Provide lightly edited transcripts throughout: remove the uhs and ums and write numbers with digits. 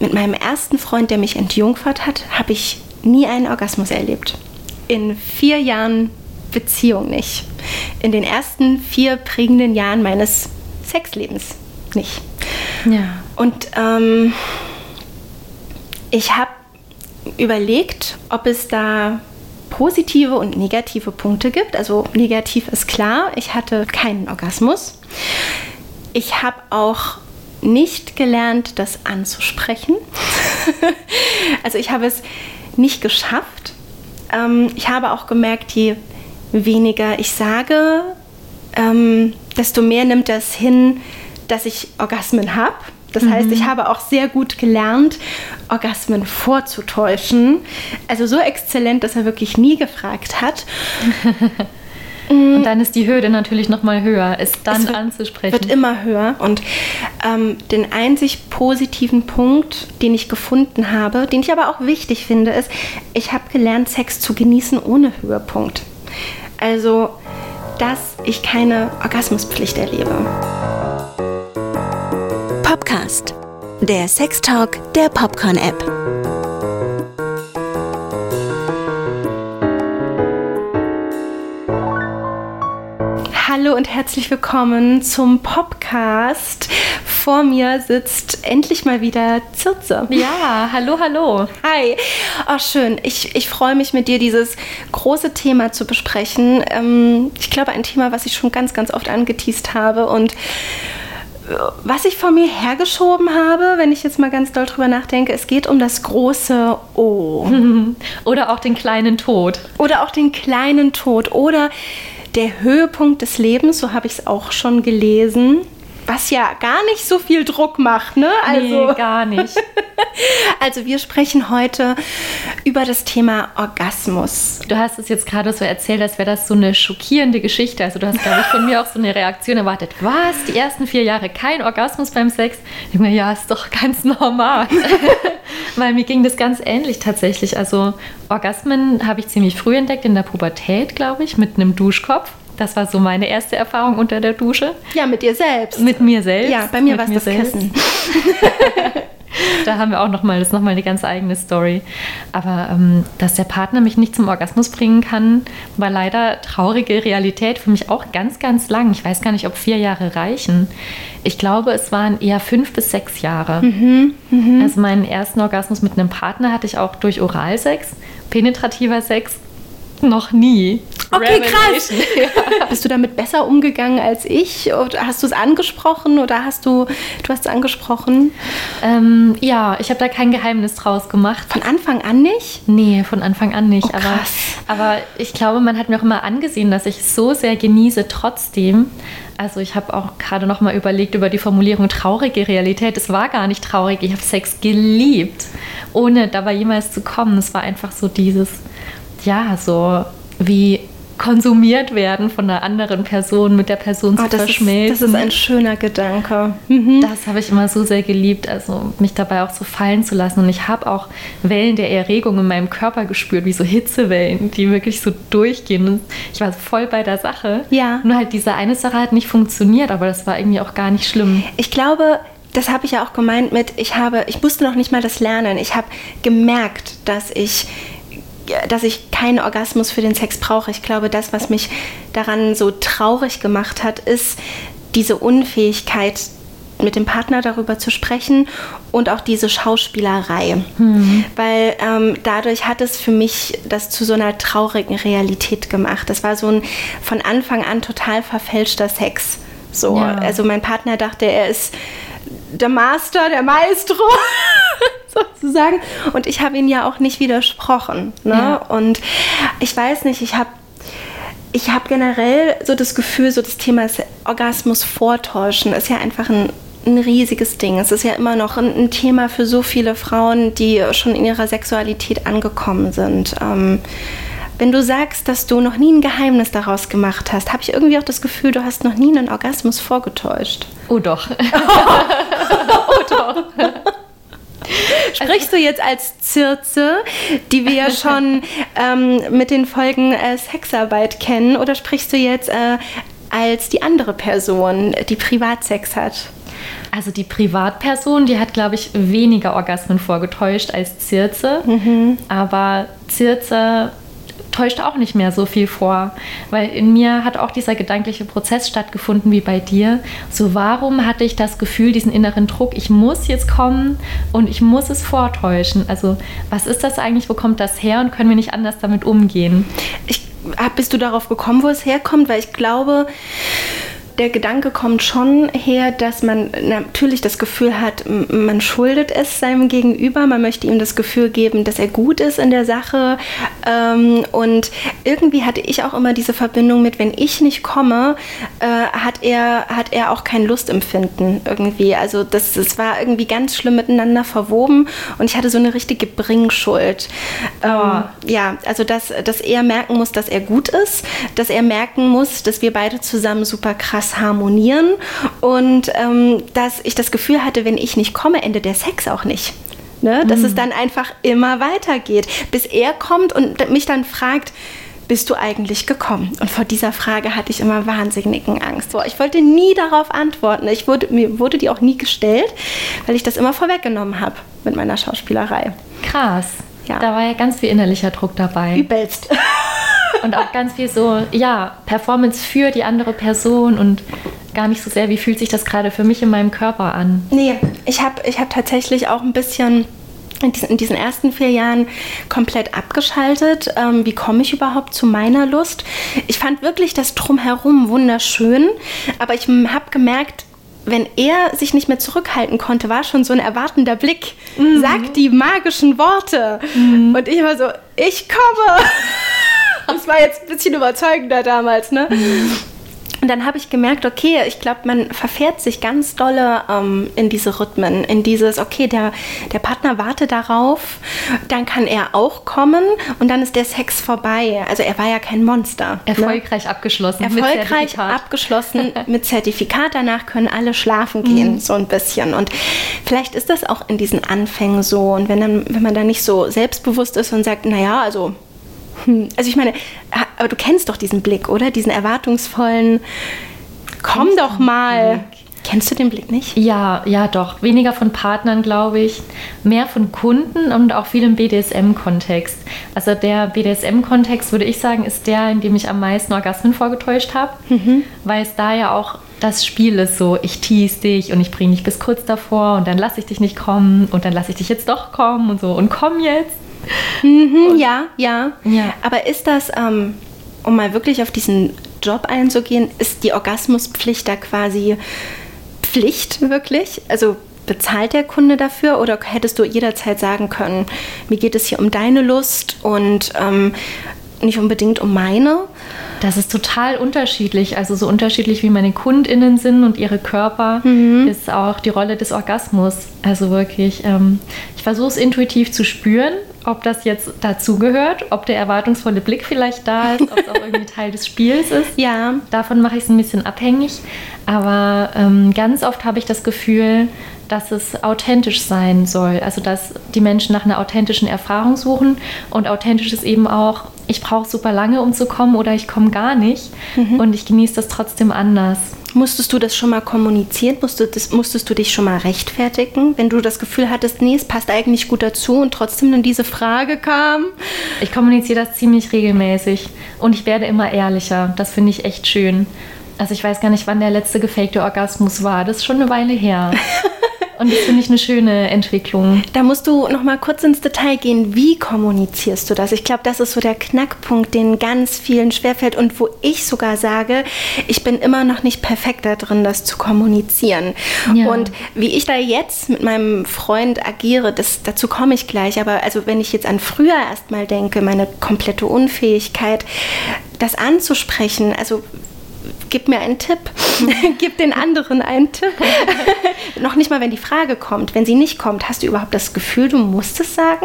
mit meinem ersten Freund, der mich entjungfert hat, habe ich nie einen Orgasmus erlebt. In 4 Jahren Beziehung nicht. In den ersten 4 prägenden Jahren meines Sexlebens nicht. Ja. Und ich habe überlegt, ob es da positive und negative Punkte gibt. Also negativ ist klar, ich hatte keinen Orgasmus. Ich habe auch nicht gelernt, das anzusprechen. Also ich habe es nicht geschafft. Ich habe auch gemerkt, je weniger ich sage, desto mehr nimmt das hin, dass ich Orgasmen habe. Das heißt, ich habe auch sehr gut gelernt, Orgasmen vorzutäuschen. Also so exzellent, dass er wirklich nie gefragt hat. Und dann ist die Hürde natürlich noch mal höher, es dann anzusprechen. Wird immer höher. Und den einzig positiven Punkt, den ich gefunden habe, den ich aber auch wichtig finde, ist, ich habe gelernt, Sex zu genießen ohne Höhepunkt. Also, dass ich keine Orgasmuspflicht erlebe. Popcast, der Sextalk der Popcorn-App. Hallo und herzlich willkommen zum Popcast. Vor mir sitzt endlich mal wieder Circe. Ja, hallo, hallo. Hi. Oh, schön. Ich freue mich, mit dir dieses große Thema zu besprechen. Ich glaube, ein Thema, was ich schon ganz, ganz oft angeteast habe und was ich vor mir hergeschoben habe, wenn ich jetzt mal ganz doll drüber nachdenke, es geht um das große O. Oder auch den kleinen Tod. Oder auch den kleinen Tod. Oder der Höhepunkt des Lebens, so habe ich es auch schon gelesen. Was ja gar nicht so viel Druck macht, ne? Also, nee, gar nicht. Also wir sprechen heute über das Thema Orgasmus. Du hast es jetzt gerade so erzählt, als wäre das so eine schockierende Geschichte. Also du hast, glaube ich, von mir auch so eine Reaktion erwartet. Was? Die ersten 4 Jahre kein Orgasmus beim Sex? Ich meine, ja, ist doch ganz normal. Weil mir ging das ganz ähnlich tatsächlich. Also Orgasmen habe ich ziemlich früh entdeckt, in der Pubertät, glaube ich, mit einem Duschkopf. Das war so meine erste Erfahrung unter der Dusche. Ja, mit dir selbst. Mit mir selbst. Ja, bei mir war es das Kissen. Da haben wir auch noch mal eine ganz eigene Story. Aber dass der Partner mich nicht zum Orgasmus bringen kann, war leider traurige Realität für mich auch ganz, ganz lang. Ich weiß gar nicht, ob 4 Jahre reichen. Ich glaube, es waren eher 5 bis 6 Jahre. Also meinen ersten Orgasmus mit einem Partner hatte ich auch durch Oralsex, penetrativer Sex, noch nie. Okay, krass. Ja. Bist du damit besser umgegangen als ich? Oder hast du es angesprochen oder hast du es angesprochen? Ja, ich habe da kein Geheimnis draus gemacht. Von Anfang an nicht? Nee, von Anfang an nicht. Oh, krass. Aber ich glaube, man hat mir auch immer angesehen, dass ich es so sehr genieße trotzdem. Also ich habe auch gerade noch mal überlegt über die Formulierung traurige Realität. Es war gar nicht traurig. Ich habe Sex geliebt, ohne dabei jemals zu kommen. Es war einfach so dieses, ja, so wie konsumiert werden von einer anderen Person, mit der Person zu verschmelzen. Das ist ein schöner Gedanke. Das habe ich immer so sehr geliebt, also mich dabei auch so fallen zu lassen. Und ich habe auch Wellen der Erregung in meinem Körper gespürt, wie so Hitzewellen, die wirklich so durchgehen. Und ich war voll bei der Sache. Ja. Nur halt diese eine Sache hat nicht funktioniert, aber das war irgendwie auch gar nicht schlimm. Ich glaube, das habe ich ja auch gemeint mit, ich musste noch nicht mal das lernen. Ich habe gemerkt, dass ich keinen Orgasmus für den Sex brauche. Ich glaube, das, was mich daran so traurig gemacht hat, ist diese Unfähigkeit, mit dem Partner darüber zu sprechen und auch diese Schauspielerei. Weil dadurch hat es für mich das zu so einer traurigen Realität gemacht. Das war so ein von Anfang an total verfälschter Sex. So. Ja. Also mein Partner dachte, er ist der Master, der Maestro, sozusagen. Und ich habe ihn ja auch nicht widersprochen. Ne? Ja. Und ich weiß nicht, ich habe generell so das Gefühl, so das Thema Orgasmus vortäuschen ist ja einfach ein riesiges Ding. Es ist ja immer noch ein Thema für so viele Frauen, die schon in ihrer Sexualität angekommen sind. Wenn du sagst, dass du noch nie ein Geheimnis daraus gemacht hast, habe ich irgendwie auch das Gefühl, du hast noch nie einen Orgasmus vorgetäuscht. Oh doch. Oh doch. Sprichst du jetzt als Circe, die wir ja schon mit den Folgen Sexarbeit kennen, oder sprichst du jetzt als die andere Person, die Privatsex hat? Also die Privatperson, die hat, glaube ich, weniger Orgasmen vorgetäuscht als Circe. Aber Circe täuscht auch nicht mehr so viel vor, weil in mir hat auch dieser gedankliche Prozess stattgefunden wie bei dir. So, warum hatte ich das Gefühl, diesen inneren Druck, ich muss jetzt kommen und ich muss es vortäuschen? Also was ist das eigentlich, wo kommt das her und können wir nicht anders damit umgehen? Bist du darauf gekommen, wo es herkommt? Weil ich glaube, der Gedanke kommt schon her, dass man natürlich das Gefühl hat, man schuldet es seinem Gegenüber, man möchte ihm das Gefühl geben, dass er gut ist in der Sache. Und irgendwie hatte ich auch immer diese Verbindung mit, wenn ich nicht komme, hat er auch kein Lustempfinden irgendwie. Also das war irgendwie ganz schlimm miteinander verwoben und ich hatte so eine richtige Bringschuld. Ja, also dass er merken muss, dass er gut ist, dass er merken muss, dass wir beide zusammen super krass harmonieren und dass ich das Gefühl hatte, wenn ich nicht komme, endet der Sex auch nicht. Ne? Dass es dann einfach immer weitergeht, bis er kommt und mich dann fragt, bist du eigentlich gekommen? Und vor dieser Frage hatte ich immer wahnsinnigen Angst. Ich wollte nie darauf antworten. Mir wurde die auch nie gestellt, weil ich das immer vorweggenommen habe mit meiner Schauspielerei. Krass. Ja. Da war ja ganz viel innerlicher Druck dabei. Übelst. Und auch ganz viel so, Performance für die andere Person und gar nicht so sehr, wie fühlt sich das gerade für mich in meinem Körper an? Nee, ich hab tatsächlich auch ein bisschen in diesen ersten 4 Jahren komplett abgeschaltet. Wie komme ich überhaupt zu meiner Lust? Ich fand wirklich das Drumherum wunderschön, aber ich habe gemerkt, wenn er sich nicht mehr zurückhalten konnte, war schon so ein erwartender Blick. Sag die magischen Worte. Und ich war so, ich komme. Das war jetzt ein bisschen überzeugender damals, ne? Und dann habe ich gemerkt, okay, ich glaube, man verfährt sich ganz dolle in diese Rhythmen, in dieses, okay, der Partner wartet darauf, dann kann er auch kommen und dann ist der Sex vorbei. Also er war ja kein Monster. Erfolgreich abgeschlossen. Erfolgreich abgeschlossen mit Zertifikat. Danach können alle schlafen gehen, so ein bisschen. Und vielleicht ist das auch in diesen Anfängen so. Und wenn man dann nicht so selbstbewusst ist und sagt, naja, also ich meine, aber du kennst doch diesen Blick, oder? Diesen erwartungsvollen, komm doch mal. Kennst du den Blick nicht? Ja, doch. Weniger von Partnern, glaube ich. Mehr von Kunden und auch viel im BDSM-Kontext. Also der BDSM-Kontext, würde ich sagen, ist der, in dem ich am meisten Orgasmen vorgetäuscht habe. Weil es da ja auch das Spiel ist so, ich tease dich und ich bringe dich bis kurz davor und dann lasse ich dich nicht kommen und dann lasse ich dich jetzt doch kommen und so und komm jetzt. Ja. Aber ist das, um mal wirklich auf diesen Job einzugehen, ist die Orgasmuspflicht da quasi Pflicht wirklich? Also bezahlt der Kunde dafür oder hättest du jederzeit sagen können, mir geht es hier um deine Lust und nicht unbedingt um meine? Das ist total unterschiedlich. Also so unterschiedlich wie meine KundInnen sind und ihre Körper, ist auch die Rolle des Orgasmus. Also wirklich, ich versuche es intuitiv zu spüren, ob das jetzt dazugehört, ob der erwartungsvolle Blick vielleicht da ist, ob es auch irgendwie Teil des Spiels ist. Ja. Davon mache ich es ein bisschen abhängig. Aber ganz oft habe ich das Gefühl, dass es authentisch sein soll. Also dass die Menschen nach einer authentischen Erfahrung suchen. Und authentisch ist eben auch, ich brauche super lange, um zu kommen oder ich komme gar nicht. Und ich genieße das trotzdem anders. Musstest du das schon mal kommunizieren? Musstest du dich schon mal rechtfertigen, wenn du das Gefühl hattest, nee, es passt eigentlich gut dazu und trotzdem dann diese Frage kam? Ich kommuniziere das ziemlich regelmäßig und ich werde immer ehrlicher. Das finde ich echt schön. Also ich weiß gar nicht, wann der letzte gefakte Orgasmus war. Das ist schon eine Weile her. Und das finde ich eine schöne Entwicklung. Da musst du noch mal kurz ins Detail gehen. Wie kommunizierst du das? Ich glaube, das ist so der Knackpunkt, den ganz vielen schwerfällt und wo ich sogar sage, ich bin immer noch nicht perfekt da drin, das zu kommunizieren. Ja. Und wie ich da jetzt mit meinem Freund agiere, dazu komme ich gleich. Aber also wenn ich jetzt an früher erstmal denke, meine komplette Unfähigkeit, das anzusprechen, also gib mir einen Tipp, gib den anderen einen Tipp. Noch nicht mal, wenn die Frage kommt. Wenn sie nicht kommt, hast du überhaupt das Gefühl, du musst es sagen?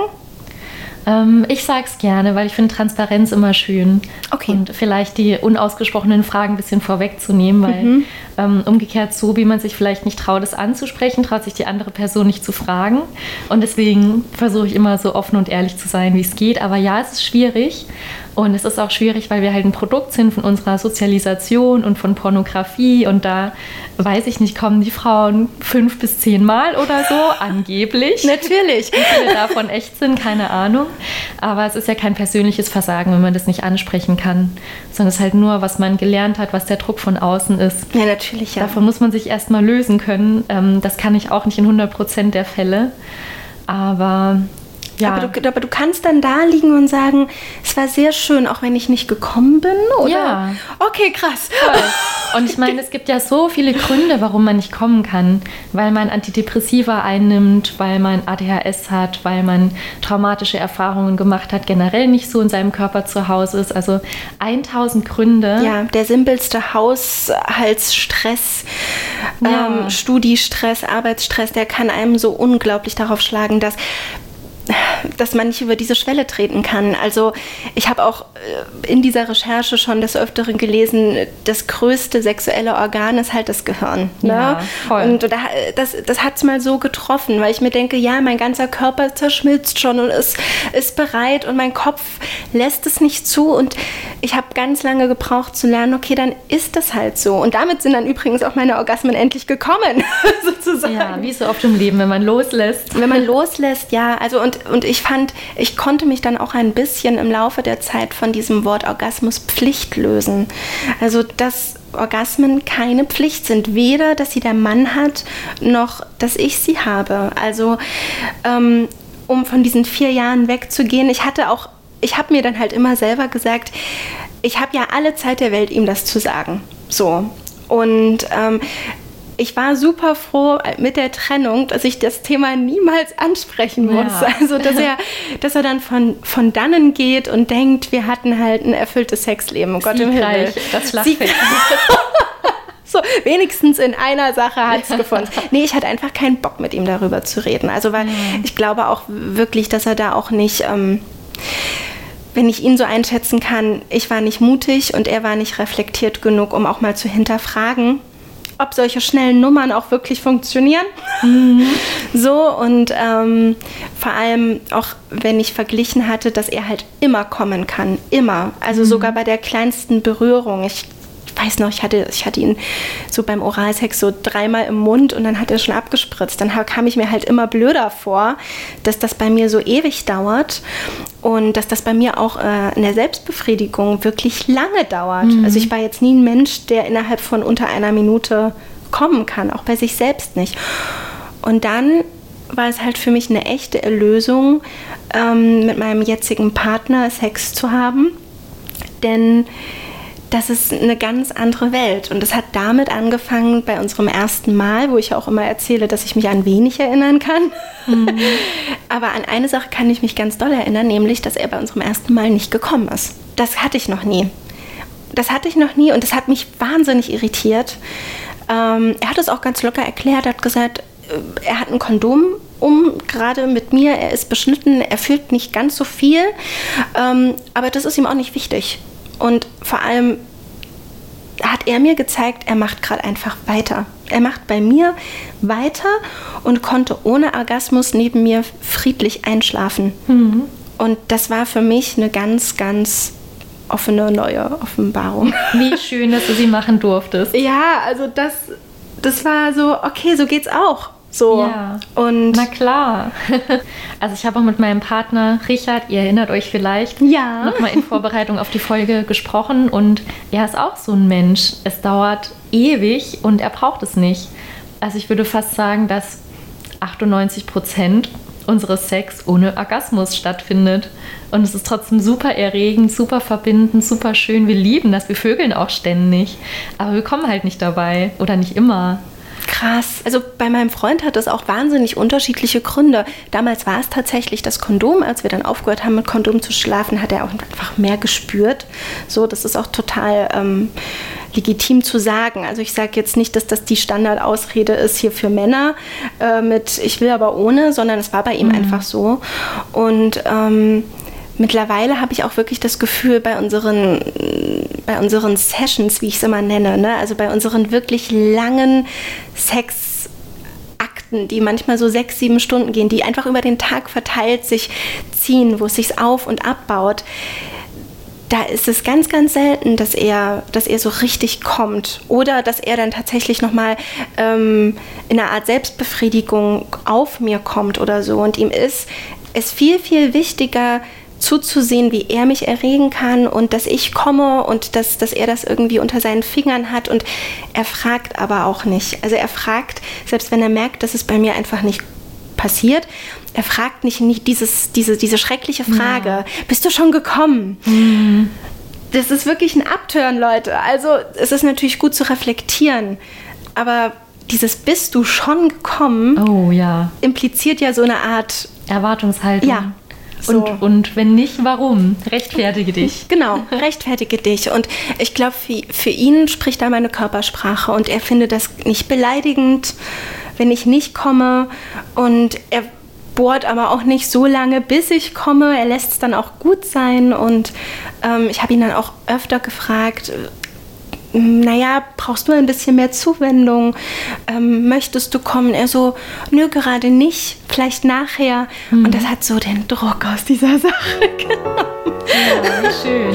Ich sage es gerne, weil ich finde Transparenz immer schön. Okay. Und vielleicht die unausgesprochenen Fragen ein bisschen vorwegzunehmen, weil umgekehrt so, wie man sich vielleicht nicht traut, es anzusprechen, traut sich die andere Person nicht zu fragen. Und deswegen versuche ich immer so offen und ehrlich zu sein, wie es geht. Aber ja, es ist schwierig. Und es ist auch schwierig, weil wir halt ein Produkt sind von unserer Sozialisation und von Pornografie. Und da, weiß ich nicht, kommen die Frauen 5 bis 10 Mal oder so, angeblich. Natürlich. Wie viele davon echt sind, keine Ahnung. Aber es ist ja kein persönliches Versagen, wenn man das nicht ansprechen kann. Sondern es ist halt nur, was man gelernt hat, was der Druck von außen ist. Ja, natürlich, ja. Davon muss man sich erstmal lösen können. Das kann ich auch nicht in 100% der Fälle. Aber... ja. Aber du kannst dann da liegen und sagen, es war sehr schön, auch wenn ich nicht gekommen bin, oder? Ja. Okay, krass. Toll. Und ich meine, es gibt ja so viele Gründe, warum man nicht kommen kann. Weil man Antidepressiva einnimmt, weil man ADHS hat, weil man traumatische Erfahrungen gemacht hat, generell nicht so in seinem Körper zu Hause ist. Also 1000 Gründe. Ja, der simpelste Haushaltsstress, Studiestress, Arbeitsstress, der kann einem so unglaublich darauf schlagen, dass man nicht über diese Schwelle treten kann. Also ich habe auch in dieser Recherche schon des Öfteren gelesen, das größte sexuelle Organ ist halt das Gehirn. Ne? Ja, voll. Und das hat es mal so getroffen, weil ich mir denke, ja, mein ganzer Körper zerschmilzt schon und ist bereit und mein Kopf lässt es nicht zu und ich habe ganz lange gebraucht zu lernen, okay, dann ist das halt so. Und damit sind dann übrigens auch meine Orgasmen endlich gekommen, sozusagen. Ja, wie so oft im Leben, wenn man loslässt. Wenn man loslässt, ja, also und ich fand, ich konnte mich dann auch ein bisschen im Laufe der Zeit von diesem Wort Orgasmuspflicht lösen. Also, dass Orgasmen keine Pflicht sind. Weder, dass sie der Mann hat, noch, dass ich sie habe. Also, um von diesen 4 Jahren wegzugehen, ich habe mir dann halt immer selber gesagt, ich habe ja alle Zeit der Welt, ihm das zu sagen. So. Und ich war super froh mit der Trennung, dass ich das Thema niemals ansprechen muss. Ja. Also, dass er dann von dannen geht und denkt, wir hatten halt ein erfülltes Sexleben. Oh Gott im Himmel. Das Schlachtfeld. So, wenigstens in einer Sache hat es gefunden. Nee, ich hatte einfach keinen Bock, mit ihm darüber zu reden. Also, weil ich glaube auch wirklich, dass er da auch nicht... wenn ich ihn so einschätzen kann, ich war nicht mutig und er war nicht reflektiert genug, um auch mal zu hinterfragen, ob solche schnellen Nummern auch wirklich funktionieren. So, und vor allem auch, wenn ich verglichen hatte, dass er halt immer kommen kann. Immer. Also sogar bei der kleinsten Berührung. Ich weiß noch, ich hatte ihn so beim Oralsex so 3-mal im Mund und dann hat er schon abgespritzt. Dann kam ich mir halt immer blöder vor, dass das bei mir so ewig dauert und dass das bei mir auch in der Selbstbefriedigung wirklich lange dauert. Also ich war jetzt nie ein Mensch, der innerhalb von unter 1 Minute kommen kann, auch bei sich selbst nicht. Und dann war es halt für mich eine echte Erlösung, mit meinem jetzigen Partner Sex zu haben, denn das ist eine ganz andere Welt. Und das hat damit angefangen bei unserem ersten Mal, wo ich auch immer erzähle, dass ich mich an wenig erinnern kann. Aber an eine Sache kann ich mich ganz doll erinnern, nämlich, dass er bei unserem ersten Mal nicht gekommen ist. Das hatte ich noch nie. Und das hat mich wahnsinnig irritiert. Er hat es auch ganz locker erklärt, er hat gesagt, er hat ein Kondom gerade mit mir, er ist beschnitten, er fühlt nicht ganz so viel, aber das ist ihm auch nicht wichtig. Und vor allem hat er mir gezeigt, er macht gerade einfach weiter. Er macht bei mir weiter und konnte ohne Orgasmus neben mir friedlich einschlafen. Und das war für mich eine ganz, ganz offene, neue Offenbarung. Wie schön, dass du sie machen durftest. Ja, also das war so, okay, so geht's auch. So. Ja, und na klar. Also ich habe auch mit meinem Partner Richard, ihr erinnert euch vielleicht, nochmal in Vorbereitung auf die Folge gesprochen und er ist auch so ein Mensch. Es dauert ewig und er braucht es nicht. Also ich würde fast sagen, dass 98% unseres Sex ohne Orgasmus stattfindet. Und es ist trotzdem super erregend, super verbindend, super schön. Wir lieben das, wir vögeln auch ständig. Aber wir kommen halt nicht dabei oder nicht immer. Krass. Also bei meinem Freund hat das auch wahnsinnig unterschiedliche Gründe. Damals war es tatsächlich das Kondom. Als wir dann aufgehört haben, mit Kondom zu schlafen, hat er auch einfach mehr gespürt. So, das ist auch total legitim zu sagen. Also ich sage jetzt nicht, dass das die Standardausrede ist hier für Männer mit ich will aber ohne, sondern es war bei ihm einfach so. Und mittlerweile habe ich auch wirklich das Gefühl, bei unseren Sessions, wie ich es immer nenne, ne? Also bei unseren wirklich langen Sexakten, die manchmal so 6-7 Stunden gehen, die einfach über den Tag verteilt sich ziehen, wo es sich auf und abbaut, da ist es ganz, ganz selten, dass er so richtig kommt oder dass er dann tatsächlich nochmal in einer Art Selbstbefriedigung auf mir kommt oder so. Und ihm ist es viel, viel wichtiger zuzusehen, wie er mich erregen kann und dass ich komme und dass er das irgendwie unter seinen Fingern hat. Und er fragt aber auch nicht. Also er fragt, selbst wenn er merkt, dass es bei mir einfach nicht passiert, er fragt nicht diese schreckliche Frage, bist du schon gekommen? Mhm. Das ist wirklich ein Upturn, Leute. Also es ist natürlich gut zu reflektieren, aber dieses bist du schon gekommen impliziert ja so eine Art Erwartungshaltung. Ja. So. Und wenn nicht, warum? Rechtfertige dich. Genau, rechtfertige dich. Und ich glaube, für ihn spricht da meine Körpersprache und er findet das nicht beleidigend, wenn ich nicht komme. Und er bohrt aber auch nicht so lange, bis ich komme. Er lässt es dann auch gut sein. Und ich habe ihn dann auch öfter gefragt, brauchst du ein bisschen mehr Zuwendung? Möchtest du kommen? Er so, nö, gerade nicht, vielleicht nachher. Und das hat so den Druck aus dieser Sache genommen. Ja, wie schön.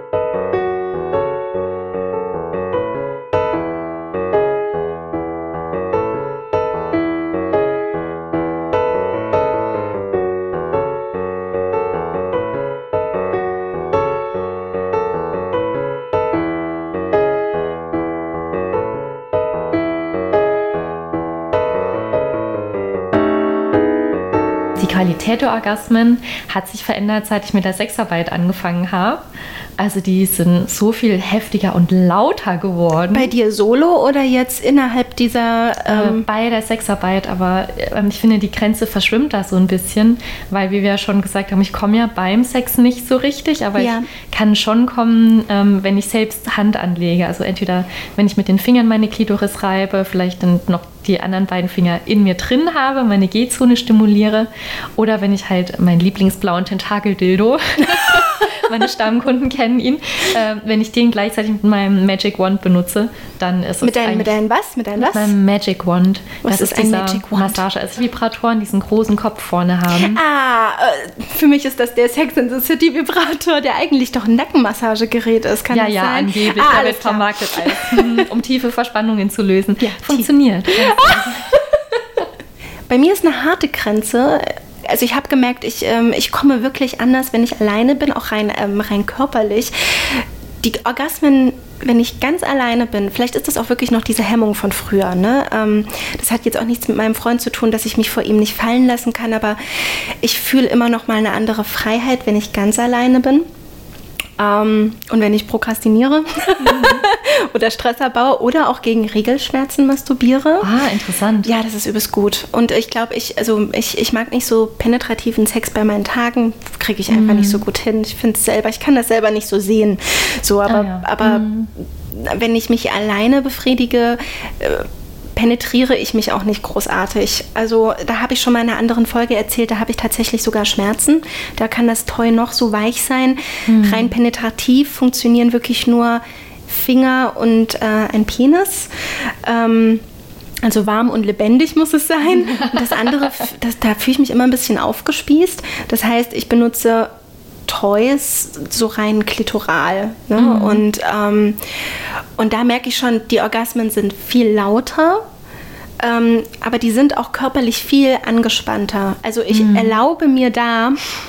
Die Qualität der Orgasmen hat sich verändert, seit ich mit der Sexarbeit angefangen habe. Also die sind so viel heftiger und lauter geworden. Bei dir solo oder jetzt innerhalb dieser... Bei der Sexarbeit, aber ich finde, die Grenze verschwimmt da so ein bisschen, weil, wie wir ja schon gesagt haben, ich komme ja beim Sex nicht so richtig, aber ich kann schon kommen, wenn ich selbst Hand anlege. Also entweder, wenn ich mit den Fingern meine Klitoris reibe, vielleicht dann noch die anderen beiden Finger in mir drin habe, meine G-Zone stimuliere, oder wenn ich halt meinen lieblingsblauen Tentakel-Dildo, meine Stammkunden kennen ihn, wenn ich den gleichzeitig mit meinem Magic Wand benutze, dann ist es mit deinem was? Mit meinem Magic Wand. Was ist ein Magic Wand? Massage, also Vibratoren, die diesen großen Kopf vorne haben. Für mich ist das der Sex and the City Vibrator, der eigentlich doch ein Nackenmassagegerät ist. Kann das sein? Angeblich. Der wird vermarktet als, um tiefe Verspannungen zu lösen. Ja, funktioniert. Bei mir ist eine harte Grenze. Also ich habe gemerkt, ich komme wirklich anders, wenn ich alleine bin, auch rein körperlich. Die Orgasmen, wenn ich ganz alleine bin, vielleicht ist das auch wirklich noch diese Hemmung von früher. Ne? Das hat jetzt auch nichts mit meinem Freund zu tun, dass ich mich vor ihm nicht fallen lassen kann, aber ich fühle immer noch mal eine andere Freiheit, wenn ich ganz alleine bin. Und wenn ich prokrastiniere oder Stress abbaue oder auch gegen Regelschmerzen masturbiere. Interessant. Ja, das ist übelst gut. Und ich glaube, ich mag nicht so penetrativen Sex bei meinen Tagen. Kriege ich einfach nicht so gut hin. Ich kann das selber nicht so sehen. So, aber wenn ich mich alleine befriedige, penetriere ich mich auch nicht großartig. Also da habe ich schon mal in einer anderen Folge erzählt, da habe ich tatsächlich sogar Schmerzen. Da kann das Toy noch so weich sein. Rein penetrativ funktionieren wirklich nur Finger und ein Penis. Also warm und lebendig muss es sein. Und das andere, da fühle ich mich immer ein bisschen aufgespießt. Das heißt, ich benutze Toys so rein klitoral. Ne? Und da merke ich schon, die Orgasmen sind viel lauter, aber die sind auch körperlich viel angespannter. Also ich erlaube mir da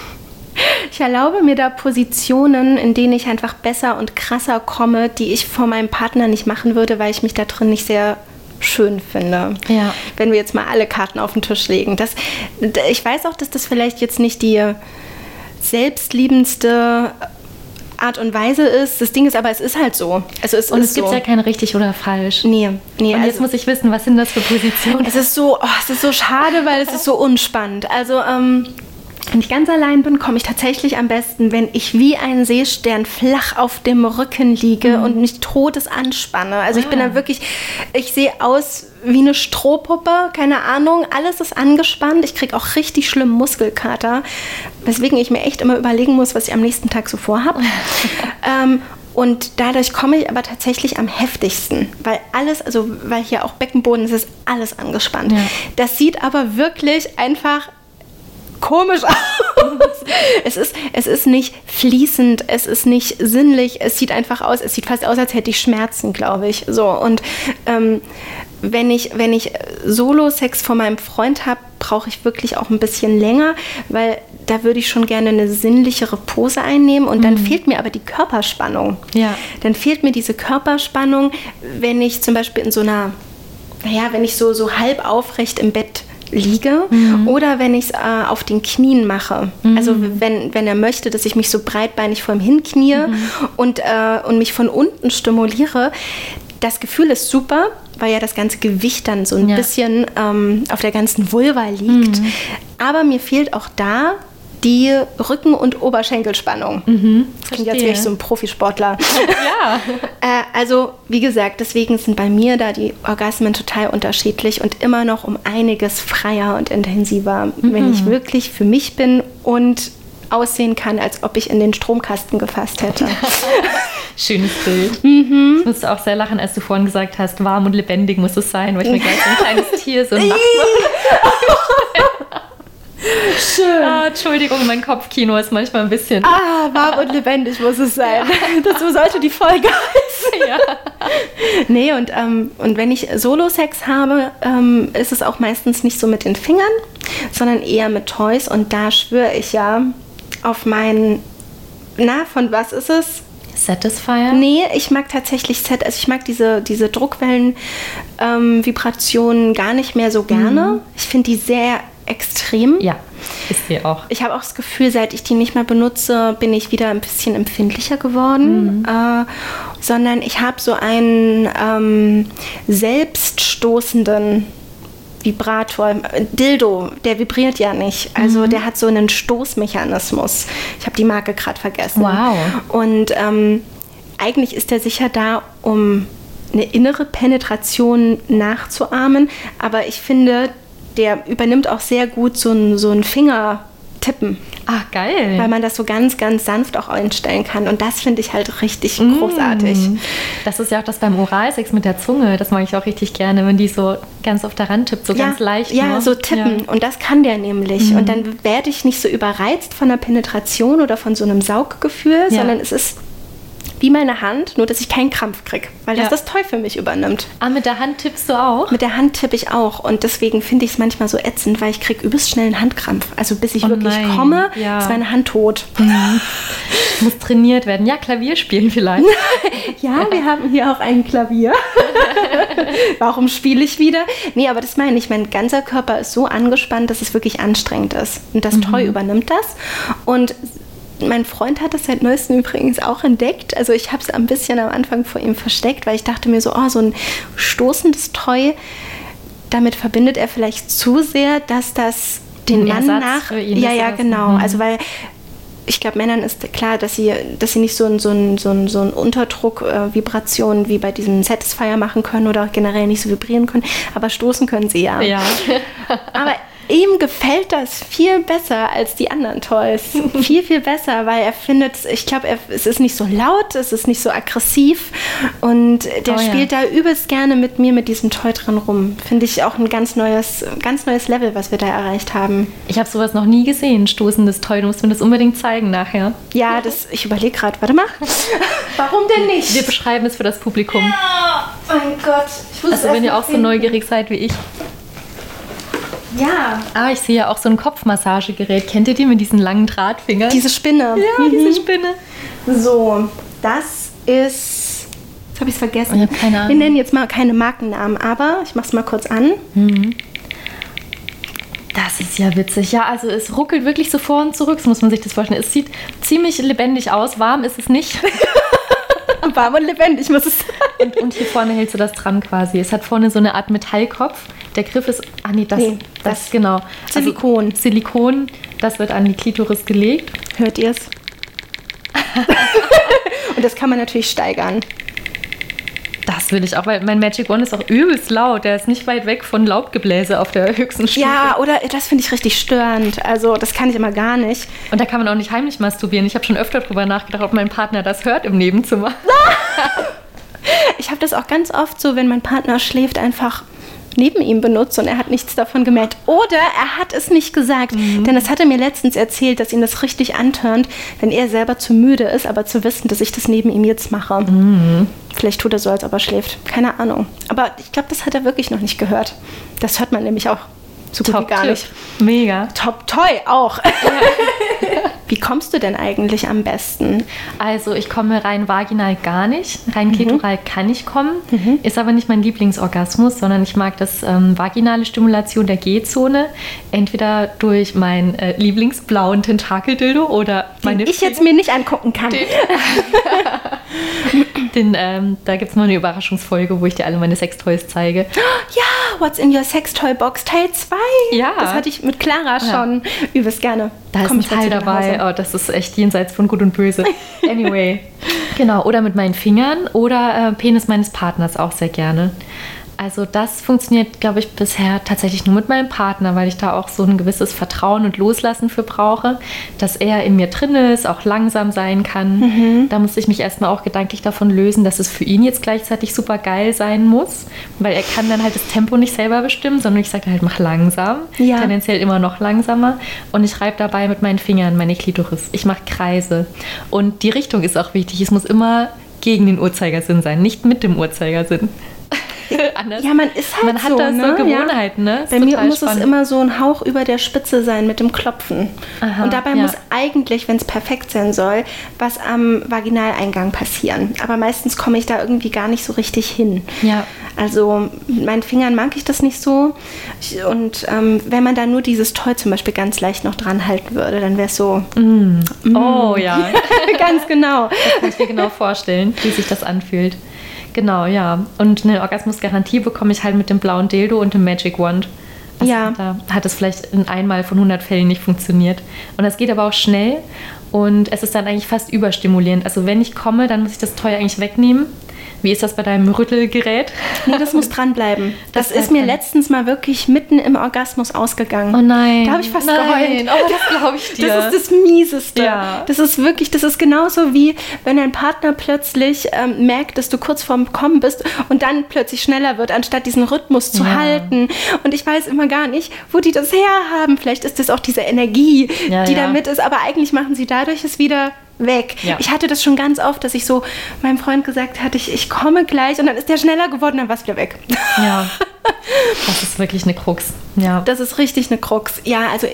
Positionen, in denen ich einfach besser und krasser komme, die ich vor meinem Partner nicht machen würde, weil ich mich da drin nicht sehr schön finde. Ja. Wenn wir jetzt mal alle Karten auf den Tisch legen. Ich weiß auch, dass das vielleicht jetzt nicht die selbstliebendste Art und Weise ist. Das Ding ist aber, es ist halt so. Also es gibt ja kein richtig oder falsch. Nee. Und jetzt muss ich wissen, was sind das für Positionen? Es ist so schade, weil es ist so unspannend. Also wenn ich ganz allein bin, komme ich tatsächlich am besten, wenn ich wie ein Seestern flach auf dem Rücken liege und mich todes anspanne. Also ich bin dann wirklich, ich sehe aus wie eine Strohpuppe, keine Ahnung, alles ist angespannt. Ich kriege auch richtig schlimmen Muskelkater, weswegen ich mir echt immer überlegen muss, was ich am nächsten Tag so vorhabe. Und dadurch komme ich aber tatsächlich am heftigsten, weil hier auch Beckenboden, es ist alles angespannt. Ja. Das sieht aber wirklich einfach komisch aus. Es ist nicht fließend, es ist nicht sinnlich, es sieht einfach aus, es sieht fast aus, als hätte ich Schmerzen, glaube ich. So, und wenn ich Solo-Sex von meinem Freund habe, brauche ich wirklich auch ein bisschen länger, weil da würde ich schon gerne eine sinnlichere Pose einnehmen und dann fehlt mir aber die Körperspannung. Ja. Dann fehlt mir diese Körperspannung, wenn ich zum Beispiel in so einer, wenn ich so halb aufrecht im Bett liege oder wenn ich es auf den Knien mache. Also wenn er möchte, dass ich mich so breitbeinig vor ihm hinknie und mich von unten stimuliere. Das Gefühl ist super, weil ja das ganze Gewicht dann so ein bisschen auf der ganzen Vulva liegt. Aber mir fehlt auch da die Rücken- und Oberschenkelspannung. Das klingt, als wäre ich so ein Profisportler. Ja. Also, wie gesagt, deswegen sind bei mir da die Orgasmen total unterschiedlich und immer noch um einiges freier und intensiver, wenn ich wirklich für mich bin und aussehen kann, als ob ich in den Stromkasten gefasst hätte. Schönes Bild. Ich musste auch sehr lachen, als du vorhin gesagt hast, warm und lebendig muss es sein, weil ich mir gleich so ein kleines Tier so ein Schön. Entschuldigung, mein Kopfkino ist manchmal ein bisschen... warm und lebendig muss es sein. So sollte die Folge heißen. Ja. Nee, und wenn ich Solo-Sex habe, ist es auch meistens nicht so mit den Fingern, sondern eher mit Toys. Und da schwöre ich ja auf meinen... von was ist es? Satisfier? Nee, ich mag tatsächlich also ich mag diese Druckwellen-Vibrationen gar nicht mehr so gerne. Ich finde die sehr extrem. Ja, ist sie auch. Ich habe auch das Gefühl, seit ich die nicht mehr benutze, bin ich wieder ein bisschen empfindlicher geworden. Sondern ich habe so einen selbststoßenden Vibrator, Dildo, der vibriert ja nicht. Also der hat so einen Stoßmechanismus. Ich habe die Marke gerade vergessen. Wow. Und eigentlich ist der sicher da, um eine innere Penetration nachzuahmen. Aber ich finde, der übernimmt auch sehr gut so ein Fingertippen. Ach, geil. Weil man das so ganz, ganz sanft auch einstellen kann. Und das finde ich halt richtig großartig. Das ist ja auch das beim Oralsex mit der Zunge. Das mag ich auch richtig gerne, wenn die so ganz auf der Rand tippt, so ganz leicht. Ja, so tippen. Ja. Und das kann der nämlich. Und dann werde ich nicht so überreizt von der Penetration oder von so einem Sauggefühl, sondern es ist wie meine Hand, nur dass ich keinen Krampf kriege, weil das Toy für mich übernimmt. Mit der Hand tippst du auch? Mit der Hand tippe ich auch und deswegen finde ich es manchmal so ätzend, weil ich kriege übelst schnell einen Handkrampf. Also bis ich wirklich komme, ist meine Hand tot. Muss trainiert werden. Ja, Klavier spielen vielleicht. Ja, wir haben hier auch ein Klavier. Warum spiele ich wieder? Nee, aber das meine ich. Mein ganzer Körper ist so angespannt, dass es wirklich anstrengend ist. Und das Toy übernimmt das. Und mein Freund hat das seit neuestem übrigens auch entdeckt. Also ich habe es ein bisschen am Anfang vor ihm versteckt, weil ich dachte mir so ein stoßendes Toy, damit verbindet er vielleicht zu sehr, dass das den Mann nach... Für ihn ja, genau. Also weil ich glaube, Männern ist klar, dass sie nicht so ein Unterdruck-Vibration wie bei diesem Satisfier machen können oder generell nicht so vibrieren können, aber stoßen können sie ja. Aber ihm gefällt das viel besser als die anderen Toys. Viel, viel besser, weil er findet, ich glaube, es ist nicht so laut, es ist nicht so aggressiv und der spielt da übelst gerne mit mir mit diesem Toy dran rum. Finde ich auch ein ganz neues Level, was wir da erreicht haben. Ich habe sowas noch nie gesehen, stoßendes Toy. Du musst mir das unbedingt zeigen nachher. Ja, ich überlege gerade, warte mal. Warum denn nicht? Wir beschreiben es für das Publikum. Ja, mein Gott. Also wenn ihr auch so neugierig seid wie ich. Ja. Ich sehe ja auch so ein Kopfmassagegerät. Kennt ihr die mit diesen langen Drahtfingern? Diese Spinne. Ja, diese Spinne. So, das ist... Jetzt habe ich es vergessen. Ich habe keine Ahnung. Wir nennen jetzt mal keine Markennamen, aber ich mache es mal kurz an. Das ist ja witzig. Ja, also es ruckelt wirklich so vor und zurück, so muss man sich das vorstellen. Es sieht ziemlich lebendig aus. Warm ist es nicht. Warm und lebendig muss es sein. Und hier vorne hältst du das dran quasi. Es hat vorne so eine Art Metallkopf. Der Griff ist... das genau. Silikon. Also Silikon, das wird an die Klitoris gelegt. Hört ihr es? Und das kann man natürlich steigern. Das will ich auch, weil mein Magic Wand ist auch übelst laut. Der ist nicht weit weg von Lautgebläse auf der höchsten Stufe. Ja, oder das finde ich richtig störend. Also das kann ich immer gar nicht. Und da kann man auch nicht heimlich masturbieren. Ich habe schon öfter drüber nachgedacht, ob mein Partner das hört im Nebenzimmer. Ich habe das auch ganz oft so, wenn mein Partner schläft, einfach neben ihm benutzt und er hat nichts davon gemerkt. Oder er hat es nicht gesagt, denn das hat er mir letztens erzählt, dass ihn das richtig antörnt, wenn er selber zu müde ist, aber zu wissen, dass ich das neben ihm jetzt mache. Vielleicht tut er so, als ob er schläft. Keine Ahnung. Aber ich glaube, das hat er wirklich noch nicht gehört. Das hört man nämlich auch so gut wie gar nicht. Mega. Top toy auch. Wie kommst du denn eigentlich am besten? Also ich komme rein vaginal gar nicht. Rein klitoral kann ich kommen. Ist aber nicht mein Lieblingsorgasmus, sondern ich mag das vaginale Stimulation der G-Zone. Entweder durch meinen lieblingsblauen Tentakeldildo oder meine... Den ich jetzt mir nicht angucken kann. Da gibt es mal eine Überraschungsfolge, wo ich dir alle meine Sextoys zeige. Ja, What's in your Sextoy Box Teil 2. Ja. Das hatte ich mit Clara schon übelst gerne. Da ist ein Teil dabei. Oh, das ist echt jenseits von Gut und Böse. Anyway. Genau, oder mit meinen Fingern oder Penis meines Partners auch sehr gerne. Also das funktioniert, glaube ich, bisher tatsächlich nur mit meinem Partner, weil ich da auch so ein gewisses Vertrauen und Loslassen für brauche, dass er in mir drin ist, auch langsam sein kann. Da muss ich mich erstmal auch gedanklich davon lösen, dass es für ihn jetzt gleichzeitig super geil sein muss, weil er kann dann halt das Tempo nicht selber bestimmen, sondern ich sage halt, mach langsam, tendenziell immer noch langsamer und ich reibe dabei mit meinen Fingern meine Klitoris. Ich mache Kreise und die Richtung ist auch wichtig. Es muss immer gegen den Uhrzeigersinn sein, nicht mit dem Uhrzeigersinn. Anders. Ja, man ist halt man hat da so Gewohnheiten, ne? Bei mir muss es immer so ein Hauch über der Spitze sein mit dem Klopfen. Aha, und dabei muss eigentlich, wenn es perfekt sein soll, was am Vaginaleingang passieren. Aber meistens komme ich da irgendwie gar nicht so richtig hin. Ja. Also mit meinen Fingern mag ich das nicht so. Und wenn man da nur dieses Toy zum Beispiel ganz leicht noch dran halten würde, dann wäre es so... Oh ja. Ganz genau. Das kann ich mir genau vorstellen, wie sich das anfühlt. Genau, ja. Und eine Orgasmusgarantie bekomme ich halt mit dem blauen Dildo und dem Magic Wand. Da hat es vielleicht in einmal von 100 Fällen nicht funktioniert. Und das geht aber auch schnell und es ist dann eigentlich fast überstimulierend. Also wenn ich komme, dann muss ich das Toy eigentlich wegnehmen. Wie ist das bei deinem Rüttelgerät? Nee, das muss dranbleiben. Das ist mir letztens mal wirklich mitten im Orgasmus ausgegangen. Oh nein. Da habe ich fast geheult. Oh, das glaube ich dir. Das ist das Mieseste. Ja. Das ist genauso wie, wenn dein Partner plötzlich merkt, dass du kurz vorm Kommen bist und dann plötzlich schneller wird, anstatt diesen Rhythmus zu halten. Und ich weiß immer gar nicht, wo die das herhaben. Vielleicht ist das auch diese Energie, die da mit ist. Aber eigentlich machen sie dadurch es wieder weg. Ja. Ich hatte das schon ganz oft, dass ich so meinem Freund gesagt hatte, ich komme gleich und dann ist der schneller geworden, dann war es wieder weg. Ja, das ist wirklich eine Krux. Ja. Das ist richtig eine Krux. Ja, also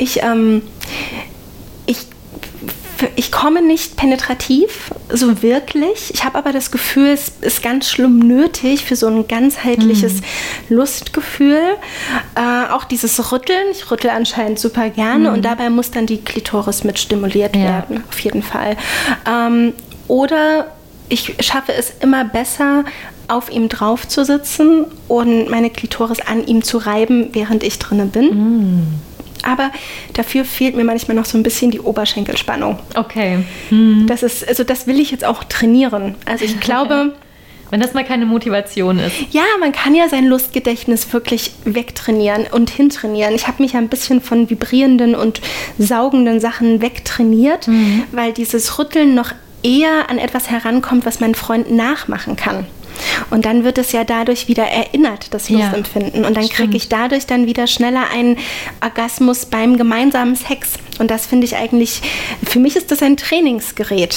ich komme nicht penetrativ, so wirklich. Ich habe aber das Gefühl, es ist ganz schlimm nötig für so ein ganzheitliches Lustgefühl. Auch dieses Rütteln. Ich rüttel anscheinend super gerne und dabei muss dann die Klitoris mit stimuliert werden, auf jeden Fall. Oder ich schaffe es immer besser, auf ihm drauf zu sitzen und meine Klitoris an ihm zu reiben, während ich drinne bin. Aber dafür fehlt mir manchmal noch so ein bisschen die Oberschenkelspannung. Okay. Das will ich jetzt auch trainieren. Also ich glaube... Wenn das mal keine Motivation ist. Ja, man kann ja sein Lustgedächtnis wirklich wegtrainieren und hintrainieren. Ich habe mich ein bisschen von vibrierenden und saugenden Sachen wegtrainiert, weil dieses Rütteln noch eher an etwas herankommt, was mein Freund nachmachen kann. Und dann wird es ja dadurch wieder erinnert, das Lustempfinden. Und dann kriege ich dadurch dann wieder schneller einen Orgasmus beim gemeinsamen Sex. Und das finde ich eigentlich, für mich ist das ein Trainingsgerät.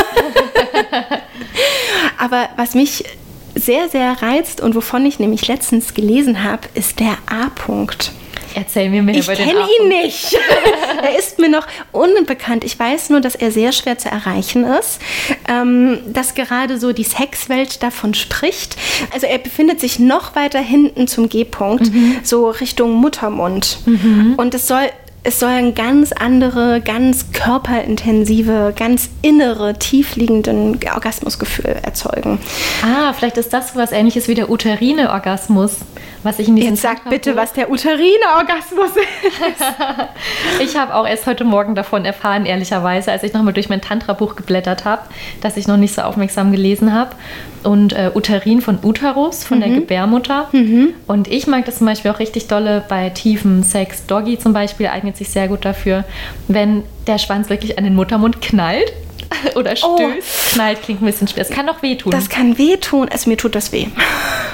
Aber was mich sehr, sehr reizt und wovon ich nämlich letztens gelesen habe, ist der A-Punkt. Erzähl mir mehr über den A-Punkt. Ich kenne ihn nicht. Er ist mir noch unbekannt. Ich weiß nur, dass er sehr schwer zu erreichen ist, dass gerade so die Sexwelt davon spricht. Also er befindet sich noch weiter hinten zum G-Punkt, so Richtung Muttermund. Und es soll ein ganz andere, ganz körperintensive, ganz innere, tiefliegenden Orgasmusgefühl erzeugen. Vielleicht ist das was Ähnliches wie der uterine Orgasmus, was ich in diesem Jetzt sag bitte, was der uterine Orgasmus ist. Ich habe auch erst heute Morgen davon erfahren, ehrlicherweise, als ich nochmal durch mein Tantra-Buch geblättert habe, das ich noch nicht so aufmerksam gelesen habe. Und Uterin von Uterus, von der Gebärmutter. Und ich mag das zum Beispiel auch richtig dolle bei tiefem Sex. Doggy zum Beispiel eignet sich sehr gut dafür, wenn der Schwanz wirklich an den Muttermund knallt oder stößt. Knallt klingt ein bisschen schwer. Es kann auch wehtun. Das kann wehtun. Also mir tut das weh.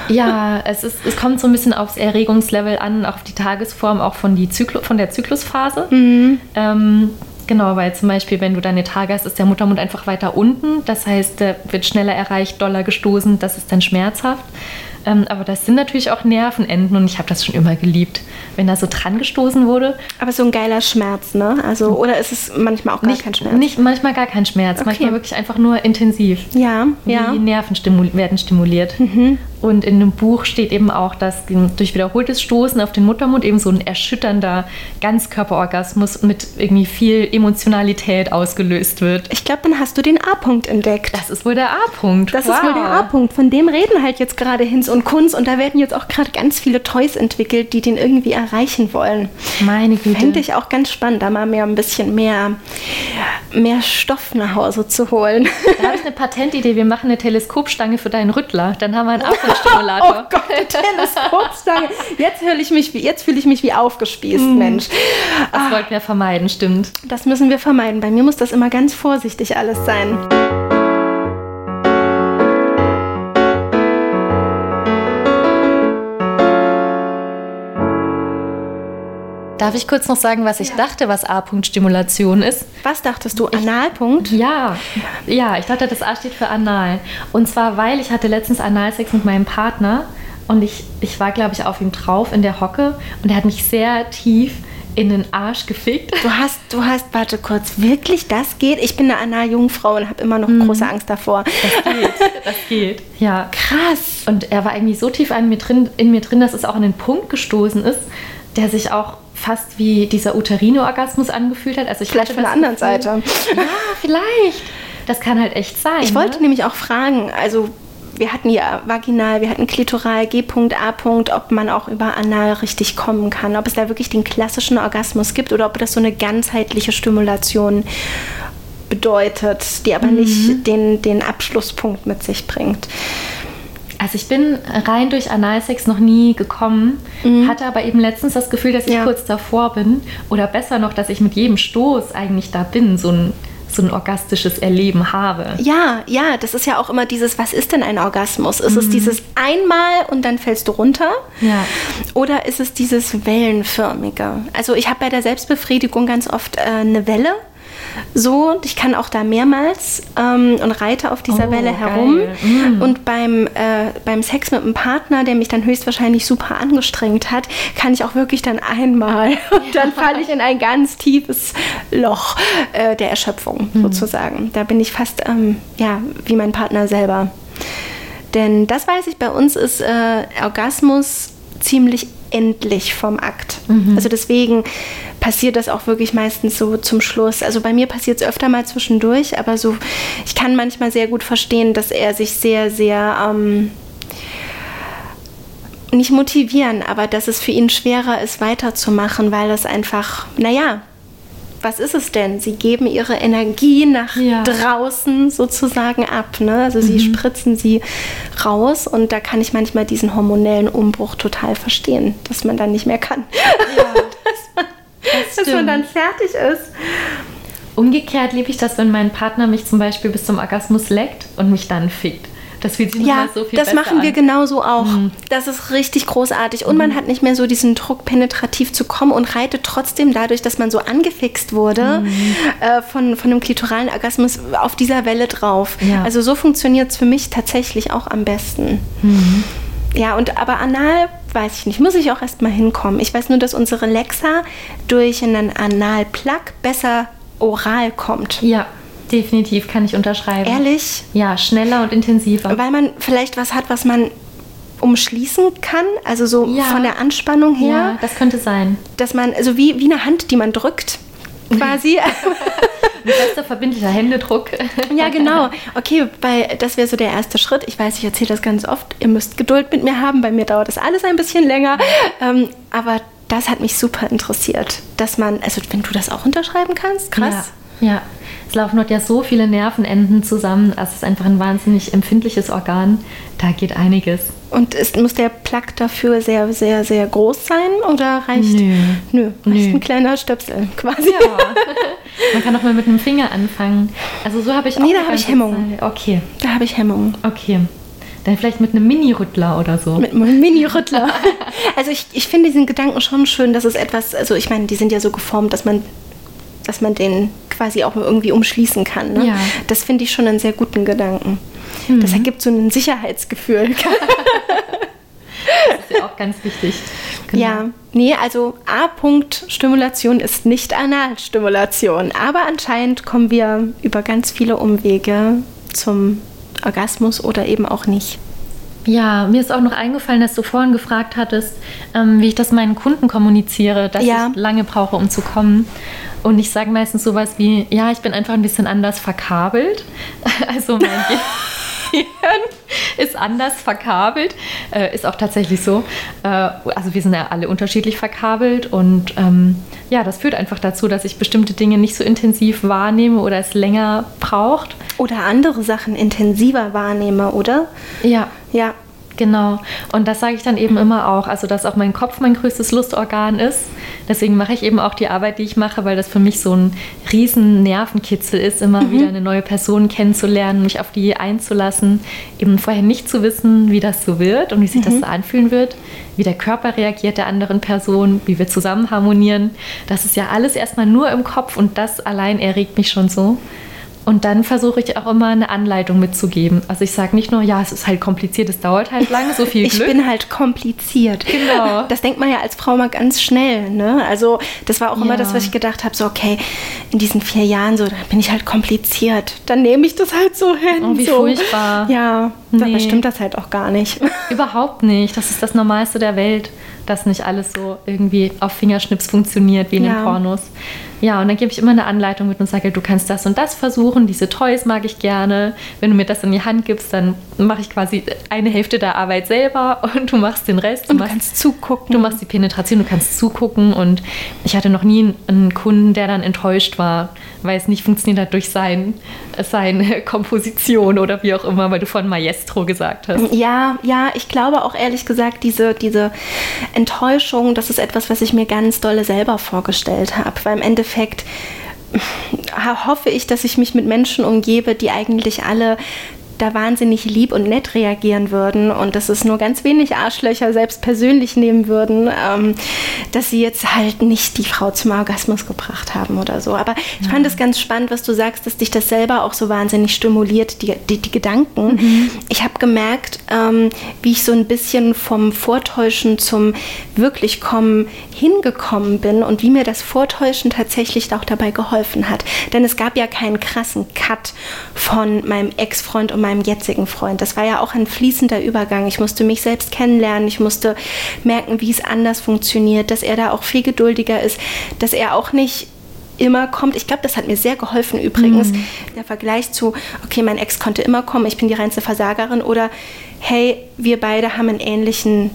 Ja, es kommt so ein bisschen aufs Erregungslevel an, auch auf die Tagesform, auch von der Zyklusphase. Genau, weil zum Beispiel, wenn du deine Tage hast, ist der Muttermund einfach weiter unten. Das heißt, der wird schneller erreicht, doller gestoßen, das ist dann schmerzhaft. Aber das sind natürlich auch Nervenenden und ich habe das schon immer geliebt, wenn da so dran gestoßen wurde. Aber so ein geiler Schmerz, ne? Also, oder ist es manchmal auch gar kein Schmerz? Nicht manchmal gar kein Schmerz, manchmal wirklich einfach nur intensiv. Ja, Die Nerven werden stimuliert. Und in dem Buch steht eben auch, dass durch wiederholtes Stoßen auf den Muttermund eben so ein erschütternder Ganzkörperorgasmus mit irgendwie viel Emotionalität ausgelöst wird. Ich glaube, dann hast du den A-Punkt entdeckt. Das ist wohl der A-Punkt. Das ist wohl der A-Punkt. Von dem reden halt jetzt gerade Hinz und Kunz und da werden jetzt auch gerade ganz viele Toys entwickelt, die den irgendwie erreichen wollen. Meine Güte. Finde ich auch ganz spannend, da mal ein bisschen mehr Stoff nach Hause zu holen. Da habe ich eine Patentidee. Wir machen eine Teleskopstange für deinen Rüttler. Dann haben wir einen A-Punkt-Stimulator. Oh Gott, eine Teleskopstange. Jetzt fühle ich mich wie aufgespießt, Mensch. Das wollten wir vermeiden, stimmt. Das müssen wir vermeiden. Bei mir muss das immer ganz vorsichtig alles sein. Darf ich kurz noch sagen, was ich dachte, was A-Punkt-Stimulation ist? Was dachtest du? Analpunkt? Ja, ich dachte, das A steht für Anal. Und zwar, weil ich hatte letztens Analsex mit meinem Partner und ich war, glaube ich, auf ihm drauf in der Hocke und er hat mich sehr tief in den Arsch gefickt. Du hast, warte kurz, wirklich, das geht? Ich bin eine Analjungfrau und habe immer noch große Angst davor. Das geht, ja. Krass. Und er war irgendwie so tief in mir drin, dass es auch an den Punkt gestoßen ist, der sich auch fast wie dieser Uterino-Orgasmus angefühlt hat. Also vielleicht von der anderen Seite. Ja, vielleicht. Das kann halt echt sein. Ich wollte nämlich auch fragen, also wir hatten ja vaginal, wir hatten klitoral, G-Punkt, A-Punkt, ob man auch über Anal richtig kommen kann, ob es da wirklich den klassischen Orgasmus gibt oder ob das so eine ganzheitliche Stimulation bedeutet, die aber nicht den Abschlusspunkt mit sich bringt. Also ich bin rein durch Analsex noch nie gekommen, hatte aber eben letztens das Gefühl, dass ich kurz davor bin oder besser noch, dass ich mit jedem Stoß eigentlich da bin, so ein orgastisches Erleben habe. Ja, das ist ja auch immer dieses, was ist denn ein Orgasmus? Ist es dieses einmal und dann fällst du runter? Ja. Oder ist es dieses wellenförmige? Also ich habe bei der Selbstbefriedigung ganz oft eine Welle. So, ich kann auch da mehrmals und reite auf dieser Welle herum. Und beim Sex mit einem Partner, der mich dann höchstwahrscheinlich super angestrengt hat, kann ich auch wirklich dann einmal und dann falle ich in ein ganz tiefes Loch der Erschöpfung sozusagen. Da bin ich fast wie mein Partner selber. Denn das weiß ich, bei uns ist Orgasmus ziemlich endlich vom Akt. Also deswegen passiert das auch wirklich meistens so zum Schluss. Also bei mir passiert es öfter mal zwischendurch, aber so, ich kann manchmal sehr gut verstehen, dass er sich sehr, sehr nicht motivieren, aber dass es für ihn schwerer ist, weiterzumachen, weil das einfach, was ist es denn? Sie geben ihre Energie nach draußen sozusagen ab. Ne? Also sie spritzen sie raus und da kann ich manchmal diesen hormonellen Umbruch total verstehen, dass man dann nicht mehr kann. Ja, dass man dann fertig ist. Umgekehrt liebe ich das, wenn mein Partner mich zum Beispiel bis zum Orgasmus leckt und mich dann fickt. Das fühlt sich nochmal so viel besser an. Das machen wir genauso auch. Das ist richtig großartig. Und man hat nicht mehr so diesen Druck, penetrativ zu kommen und reitet trotzdem dadurch, dass man so angefixt wurde von einem klitoralen Orgasmus auf dieser Welle drauf. Ja. Also so funktioniert es für mich tatsächlich auch am besten. Ja, aber anal, weiß ich nicht, muss ich auch erst mal hinkommen. Ich weiß nur, dass unsere Lexa durch einen Analplug besser oral kommt. Ja. Definitiv, kann ich unterschreiben. Ehrlich? Ja, schneller und intensiver. Weil man vielleicht was hat, was man umschließen kann, also so von der Anspannung her. Ja, das könnte sein. Dass man, also wie eine Hand, die man drückt, quasi. Ein fester, verbindlicher Händedruck. Ja, genau. Okay, das wäre so der erste Schritt. Ich weiß, ich erzähle das ganz oft. Ihr müsst Geduld mit mir haben. Bei mir dauert das alles ein bisschen länger. Aber das hat mich super interessiert. Dass man, also wenn du das auch unterschreiben kannst, krass. Ja. Es laufen dort ja so viele Nervenenden zusammen. Es ist einfach ein wahnsinnig empfindliches Organ. Da geht einiges. Und muss der Plug dafür sehr, sehr, sehr groß sein? Oder reicht? Nö. Reicht ein kleiner Stöpsel quasi. Ja. Man kann auch mal mit einem Finger anfangen. Also so habe ich auch. Nee, da habe ich Hemmungen. Okay. Da habe ich Hemmungen. Okay. Dann vielleicht mit einem Mini-Rüttler oder so. Mit einem Mini-Rüttler. Also ich finde diesen Gedanken schon schön, dass es etwas, also ich meine, die sind ja so geformt, dass man den quasi auch irgendwie umschließen kann. Ne? Ja. Das finde ich schon einen sehr guten Gedanken. Das ergibt so ein Sicherheitsgefühl. Das ist ja auch ganz wichtig. Genau. Ja, nee, also A-Punkt-Stimulation ist nicht Analstimulation, aber anscheinend kommen wir über ganz viele Umwege zum Orgasmus oder eben auch nicht. Ja, mir ist auch noch eingefallen, dass du vorhin gefragt hattest, wie ich das meinen Kunden kommuniziere, dass ich lange brauche, um zu kommen. Und ich sage meistens sowas wie, ja, ich bin einfach ein bisschen anders verkabelt. Also mein Gehirn ist anders verkabelt. Ist auch tatsächlich so. Also wir sind ja alle unterschiedlich verkabelt. Und ja, das führt einfach dazu, dass ich bestimmte Dinge nicht so intensiv wahrnehme oder es länger braucht. Oder andere Sachen intensiver wahrnehme, oder? Ja. Ja. Genau. Und das sage ich dann eben immer auch, also dass auch mein Kopf mein größtes Lustorgan ist. Deswegen mache ich eben auch die Arbeit, die ich mache, weil das für mich so ein riesen Nervenkitzel ist, immer wieder eine neue Person kennenzulernen, mich auf die einzulassen, eben vorher nicht zu wissen, wie das so wird und wie sich das so anfühlen wird, wie der Körper reagiert der anderen Person, wie wir zusammen harmonieren. Das ist ja alles erstmal nur im Kopf und das allein erregt mich schon so. Und dann versuche ich auch immer eine Anleitung mitzugeben. Also ich sage nicht nur, ja, es ist halt kompliziert, es dauert halt lange, so viel Glück. Ich bin halt kompliziert. Genau. Das denkt man ja als Frau mal ganz schnell. Ne? Also das war auch immer das, was ich gedacht habe, so okay, in diesen 4 Jahren so, dann bin ich halt kompliziert. Dann nehme ich das halt so hin. Oh, wie so. furchtbar. Ja, dabei stimmt das halt auch gar nicht. Überhaupt nicht. Das ist das Normalste der Welt, dass nicht alles so irgendwie auf Fingerschnips funktioniert wie in den Pornos. Ja, und dann gebe ich immer eine Anleitung mit und sage, du kannst das und das versuchen, diese Toys mag ich gerne. Wenn du mir das in die Hand gibst, dann mache ich quasi eine Hälfte der Arbeit selber und du machst den Rest. Und du kannst zugucken. Du machst die Penetration, du kannst zugucken und ich hatte noch nie einen Kunden, der dann enttäuscht war, weil es nicht funktioniert hat durch seine Komposition oder wie auch immer, weil du von Maestro gesagt hast. Ja, ich glaube auch ehrlich gesagt, diese Enttäuschung, das ist etwas, was ich mir ganz dolle selber vorgestellt habe, weil im Endeffekt hoffe ich, dass ich mich mit Menschen umgebe, die eigentlich alle da wahnsinnig lieb und nett reagieren würden und dass es nur ganz wenig Arschlöcher selbst persönlich nehmen würden, dass sie jetzt halt nicht die Frau zum Orgasmus gebracht haben oder so. Aber ich fand es ganz spannend, was du sagst, dass dich das selber auch so wahnsinnig stimuliert, die Gedanken. Ich habe gemerkt, wie ich so ein bisschen vom Vortäuschen zum wirklich Kommen hingekommen bin und wie mir das Vortäuschen tatsächlich auch dabei geholfen hat. Denn es gab ja keinen krassen Cut von meinem Ex-Freund und meinem jetzigen Freund. Das war ja auch ein fließender Übergang. Ich musste mich selbst kennenlernen. Ich musste merken, wie es anders funktioniert, dass er da auch viel geduldiger ist, dass er auch nicht immer kommt. Ich glaube, das hat mir sehr geholfen übrigens. Der Vergleich zu, okay, mein Ex konnte immer kommen, ich bin die reinste Versagerin oder hey, wir beide haben einen ähnlichen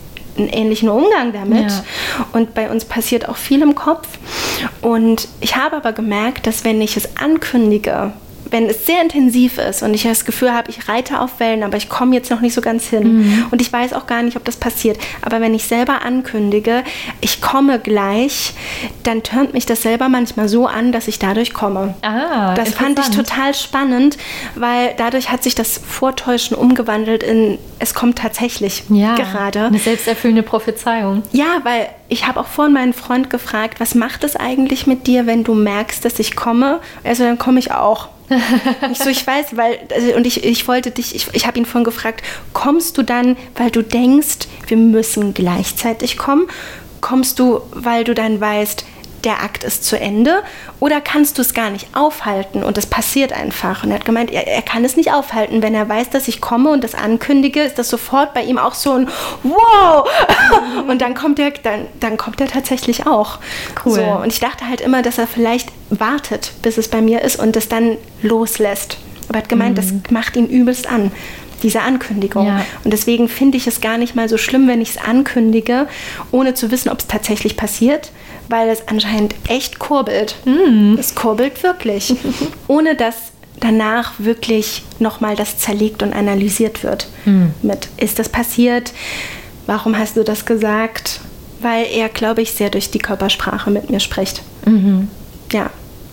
Umgang damit. Ja. Und bei uns passiert auch viel im Kopf. Und ich habe aber gemerkt, dass wenn ich es ankündige, wenn es sehr intensiv ist und ich das Gefühl habe, ich reite auf Wellen, aber ich komme jetzt noch nicht so ganz hin und ich weiß auch gar nicht, ob das passiert, aber wenn ich selber ankündige, ich komme gleich, dann turnt mich das selber manchmal so an, dass ich dadurch komme. Das fand ich total spannend, weil dadurch hat sich das Vortäuschen umgewandelt in, es kommt tatsächlich gerade. Eine selbsterfüllende Prophezeiung. Ja, weil ich habe auch vorhin meinen Freund gefragt, was macht es eigentlich mit dir, wenn du merkst, dass ich komme? Also dann komme ich auch. Ich weiß, weil, und ich wollte dich, ich habe ihn vorhin gefragt, kommst du dann, weil du denkst, wir müssen gleichzeitig kommen? Kommst du, weil du dann weißt, der Akt ist zu Ende? Oder kannst du es gar nicht aufhalten und es passiert einfach? Und er hat gemeint, er kann es nicht aufhalten. Wenn er weiß, dass ich komme und das ankündige, ist das sofort bei ihm auch so ein Wow! Und dann kommt er tatsächlich auch. Cool. So, und ich dachte halt immer, dass er vielleicht wartet, bis es bei mir ist und es dann loslässt. Aber er hat gemeint, das macht ihn übelst an, diese Ankündigung. Ja. Und deswegen finde ich es gar nicht mal so schlimm, wenn ich es ankündige, ohne zu wissen, ob es tatsächlich passiert, weil es anscheinend echt kurbelt. Es kurbelt wirklich. Ohne dass danach wirklich nochmal das zerlegt und analysiert wird. Mit, ist das passiert? Warum hast du das gesagt? Weil er, glaube ich, sehr durch die Körpersprache mit mir spricht. Ja.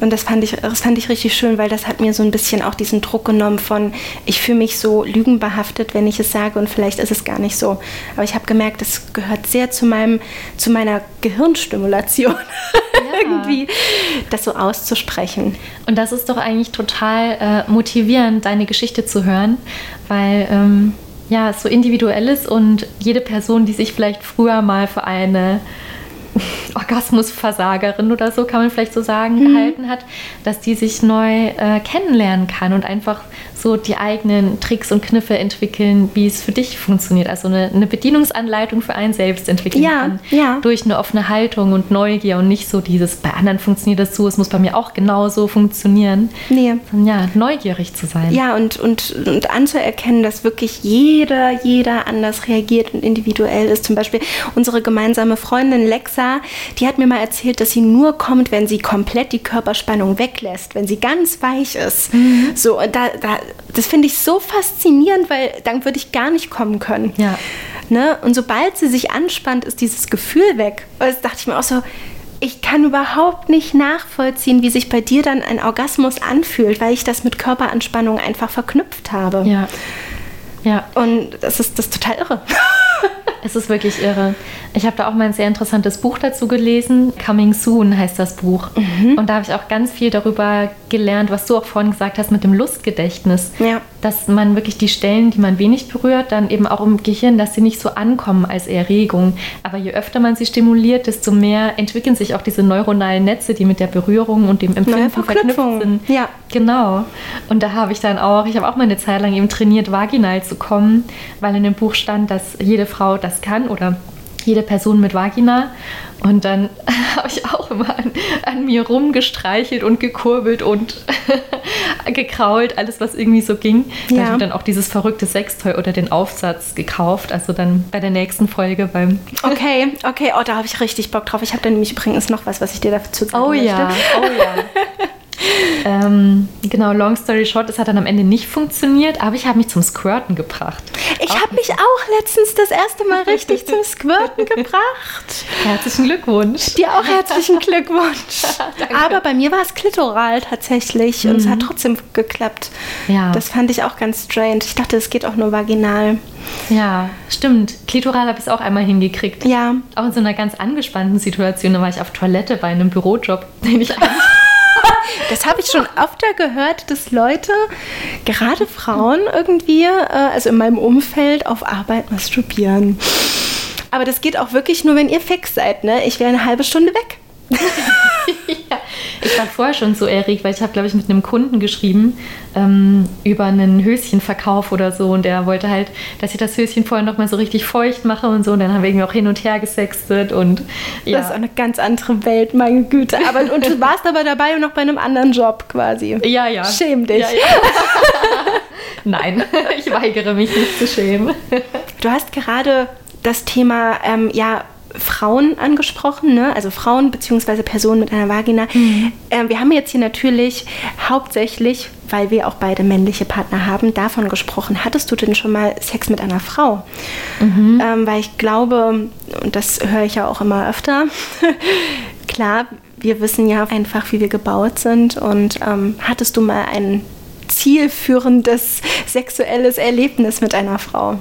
Und das fand ich richtig schön, weil das hat mir so ein bisschen auch diesen Druck genommen von, ich fühle mich so lügenbehaftet, wenn ich es sage und vielleicht ist es gar nicht so. Aber ich habe gemerkt, das gehört sehr zu meiner Gehirnstimulation, irgendwie das so auszusprechen. Und das ist doch eigentlich total motivierend, deine Geschichte zu hören, weil es so individuell ist und jede Person, die sich vielleicht früher mal für eine Orgasmusversagerin oder so, kann man vielleicht so sagen, gehalten hat, dass die sich neu kennenlernen kann und einfach so die eigenen Tricks und Kniffe entwickeln, wie es für dich funktioniert. Also eine Bedienungsanleitung für einen selbst entwickeln kann. Ja. Durch eine offene Haltung und Neugier und nicht so dieses, bei anderen funktioniert das so, es muss bei mir auch genauso funktionieren. Nee. Sondern neugierig zu sein. Ja, und anzuerkennen, dass wirklich jeder anders reagiert und individuell ist. Zum Beispiel unsere gemeinsame Freundin Lexa, die hat mir mal erzählt, dass sie nur kommt, wenn sie komplett die Körperspannung weglässt, wenn sie ganz weich ist. So, das finde ich so faszinierend, weil dann würde ich gar nicht kommen können. Ja. Ne? Und sobald sie sich anspannt, ist dieses Gefühl weg. Und das dachte ich mir auch so, ich kann überhaupt nicht nachvollziehen, wie sich bei dir dann ein Orgasmus anfühlt, weil ich das mit Körperanspannung einfach verknüpft habe. Ja. Ja. Und das ist total irre. Es ist wirklich irre. Ich habe da auch mal ein sehr interessantes Buch dazu gelesen. Coming Soon heißt das Buch. Und da habe ich auch ganz viel darüber gelernt, was du auch vorhin gesagt hast mit dem Lustgedächtnis. Ja. Dass man wirklich die Stellen, die man wenig berührt, dann eben auch im Gehirn, dass sie nicht so ankommen als Erregung. Aber je öfter man sie stimuliert, desto mehr entwickeln sich auch diese neuronalen Netze, die mit der Berührung und dem Empfinden verknüpft sind. Ja. Genau. Und da habe ich dann auch, ich habe auch mal eine Zeit lang eben trainiert, vaginal zu kommen, weil in dem Buch stand, dass jede Frau das kann oder jede Person mit Vagina. Und dann habe ich auch immer an mir rumgestreichelt und gekurbelt und gekrault, alles was irgendwie so ging. Ja. Da habe ich dann auch dieses verrückte Sextoy oder den Aufsatz gekauft, also dann bei der nächsten Folge beim... Okay, da habe ich richtig Bock drauf. Ich habe da nämlich übrigens noch was ich dir dazu sagen möchte. Ja. Genau, long story short, es hat dann am Ende nicht funktioniert, aber ich habe mich zum Squirten gebracht. Ich habe mich auch letztens das erste Mal richtig zum Squirten gebracht. Herzlichen Glückwunsch. Dir auch herzlichen Glückwunsch. Aber bei mir war es klitoral tatsächlich und es hat trotzdem geklappt. Ja. Das fand ich auch ganz strange. Ich dachte, es geht auch nur vaginal. Ja, stimmt. Klitoral habe ich es auch einmal hingekriegt. Ja. Auch in so einer ganz angespannten Situation, da war ich auf Toilette bei einem Bürojob, den ich eigentlich... Das habe ich schon öfter gehört, dass Leute, gerade Frauen irgendwie, also in meinem Umfeld, auf Arbeit masturbieren. Aber das geht auch wirklich nur, wenn ihr fix seid, ne? Ich wäre eine halbe Stunde weg. Ja, ich war vorher schon so erregt, weil ich habe, glaube ich, mit einem Kunden geschrieben über einen Höschenverkauf oder so und der wollte halt, dass ich das Höschen vorher noch mal so richtig feucht mache und so und dann haben wir irgendwie auch hin und her gesextet und ja. Das ist auch eine ganz andere Welt, meine Güte. Und du warst aber dabei und noch bei einem anderen Job quasi. Ja. Schäm dich. Ja. Nein, ich weigere mich nicht zu schämen. Du hast gerade das Thema, Frauen angesprochen, ne? Also Frauen bzw. Personen mit einer Vagina. Wir haben jetzt hier natürlich hauptsächlich, weil wir auch beide männliche Partner haben, davon gesprochen. Hattest du denn schon mal Sex mit einer Frau? Weil ich glaube, und das höre ich ja auch immer öfter, klar, wir wissen ja einfach, wie wir gebaut sind. Und hattest du mal ein zielführendes sexuelles Erlebnis mit einer Frau?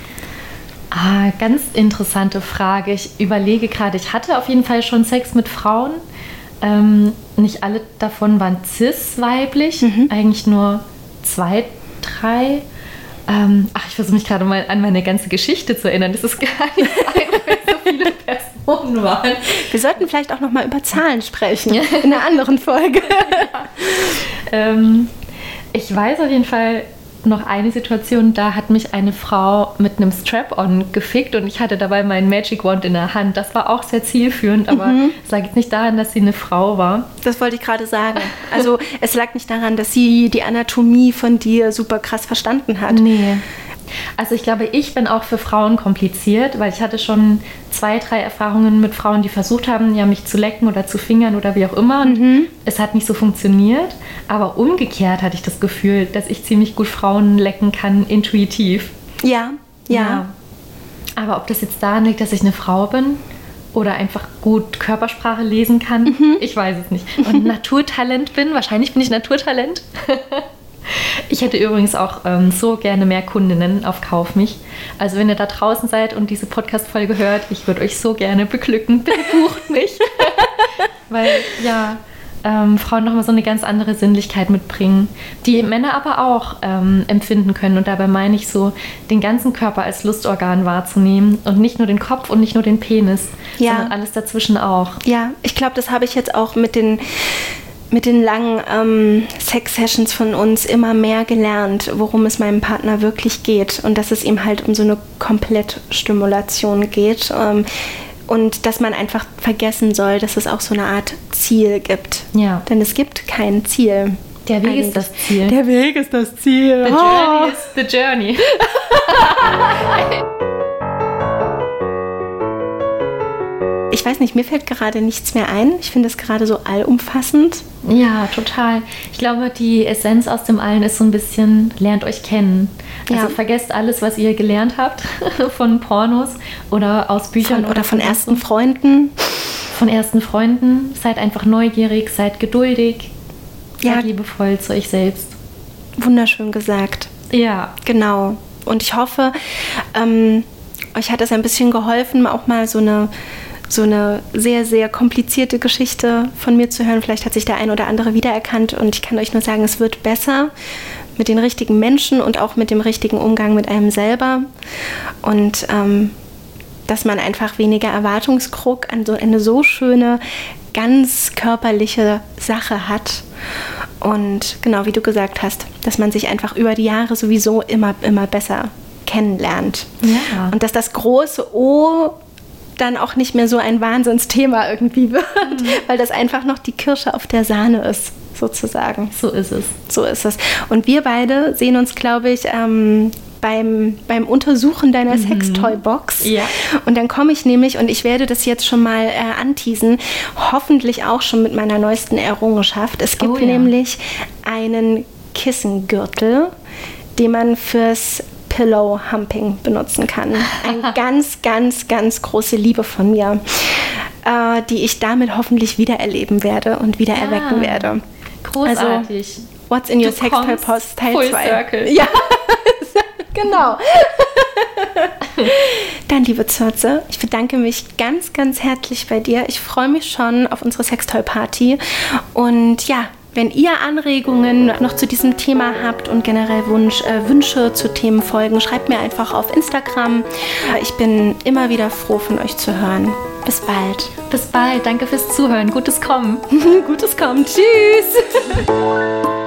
Ganz interessante Frage. Ich überlege gerade, ich hatte auf jeden Fall schon Sex mit Frauen. Nicht alle davon waren cis-weiblich, eigentlich nur 2, 3. Ich versuche mich gerade mal an meine ganze Geschichte zu erinnern. Das ist gar nicht einfach, weil so viele Personen waren. Wir sollten vielleicht auch noch mal über Zahlen sprechen, in einer anderen Folge. Ja. Ich weiß auf jeden Fall noch eine Situation, da hat mich eine Frau mit einem Strap-on gefickt und ich hatte dabei meinen Magic Wand in der Hand. Das war auch sehr zielführend, aber es lag jetzt nicht daran, dass sie eine Frau war. Das wollte ich gerade sagen. Also es lag nicht daran, dass sie die Anatomie von dir super krass verstanden hat. Nee. Also ich glaube, ich bin auch für Frauen kompliziert, weil ich hatte schon 2, 3 Erfahrungen mit Frauen, die versucht haben, ja, mich zu lecken oder zu fingern oder wie auch immer. Und es hat nicht so funktioniert. Aber umgekehrt hatte ich das Gefühl, dass ich ziemlich gut Frauen lecken kann, intuitiv. Ja. Aber ob das jetzt daran liegt, dass ich eine Frau bin oder einfach gut Körpersprache lesen kann. Ich weiß es nicht. Und Naturtalent bin. Wahrscheinlich bin ich Naturtalent. Ich hätte übrigens auch so gerne mehr Kundinnen auf Kauf mich. Also wenn ihr da draußen seid und diese Podcast-Folge hört, ich würde euch so gerne beglücken. Bitte bucht mich. Weil ja, Frauen nochmal so eine ganz andere Sinnlichkeit mitbringen, die Männer aber auch empfinden können. Und dabei meine ich so, den ganzen Körper als Lustorgan wahrzunehmen und nicht nur den Kopf und nicht nur den Penis, sondern alles dazwischen auch. Ja, ich glaube, das habe ich jetzt auch mit den langen Sex-Sessions von uns immer mehr gelernt, worum es meinem Partner wirklich geht und dass es ihm halt um so eine Komplettstimulation geht. Und dass man einfach vergessen soll, dass es auch so eine Art Ziel gibt. Ja. Denn es gibt kein Ziel. Der Weg ist das Ziel. Der Weg ist das Ziel. The journey is the journey. Ich weiß nicht, mir fällt gerade nichts mehr ein. Ich finde es gerade so allumfassend. Ja, total. Ich glaube, die Essenz aus dem Allen ist so ein bisschen, lernt euch kennen. Also vergesst alles, was ihr gelernt habt von Pornos oder aus Büchern. Oder von ersten Freunden. Von ersten Freunden. Seid einfach neugierig, seid geduldig. Seid liebevoll zu euch selbst. Wunderschön gesagt. Ja. Genau. Und ich hoffe, euch hat es ein bisschen geholfen, auch mal so eine sehr, sehr komplizierte Geschichte von mir zu hören. Vielleicht hat sich der ein oder andere wiedererkannt und ich kann euch nur sagen, es wird besser mit den richtigen Menschen und auch mit dem richtigen Umgang mit einem selber und dass man einfach weniger Erwartungsdruck an so eine so schöne, ganz körperliche Sache hat und genau wie du gesagt hast, dass man sich einfach über die Jahre sowieso immer besser kennenlernt. Ja. Und dass das große O dann auch nicht mehr so ein Wahnsinnsthema irgendwie wird, weil das einfach noch die Kirsche auf der Sahne ist, sozusagen. So ist es. So ist es. Und wir beide sehen uns, glaube ich, beim Untersuchen deiner Sextoy-Box. Ja. Und dann komme ich nämlich, und ich werde das jetzt schon mal anteasen, hoffentlich auch schon mit meiner neuesten Errungenschaft. Es gibt nämlich einen Kissengürtel, den man fürs Pillow-Humping benutzen kann. Eine ganz, ganz, ganz große Liebe von mir, die ich damit hoffentlich wiedererleben werde und wieder erwecken werde. Großartig. Also, What's in Your Sextoy Post Teil 2. Full Circle. Ja, genau. Dann, liebe Zürze, ich bedanke mich ganz, ganz herzlich bei dir. Ich freue mich schon auf unsere Sextoy-Party und ja, wenn ihr Anregungen noch zu diesem Thema habt und generell Wünsche zu Themenfolgen, schreibt mir einfach auf Instagram. Ich bin immer wieder froh, von euch zu hören. Bis bald. Bis bald. Danke fürs Zuhören. Gutes Kommen. Gutes Kommen. Tschüss.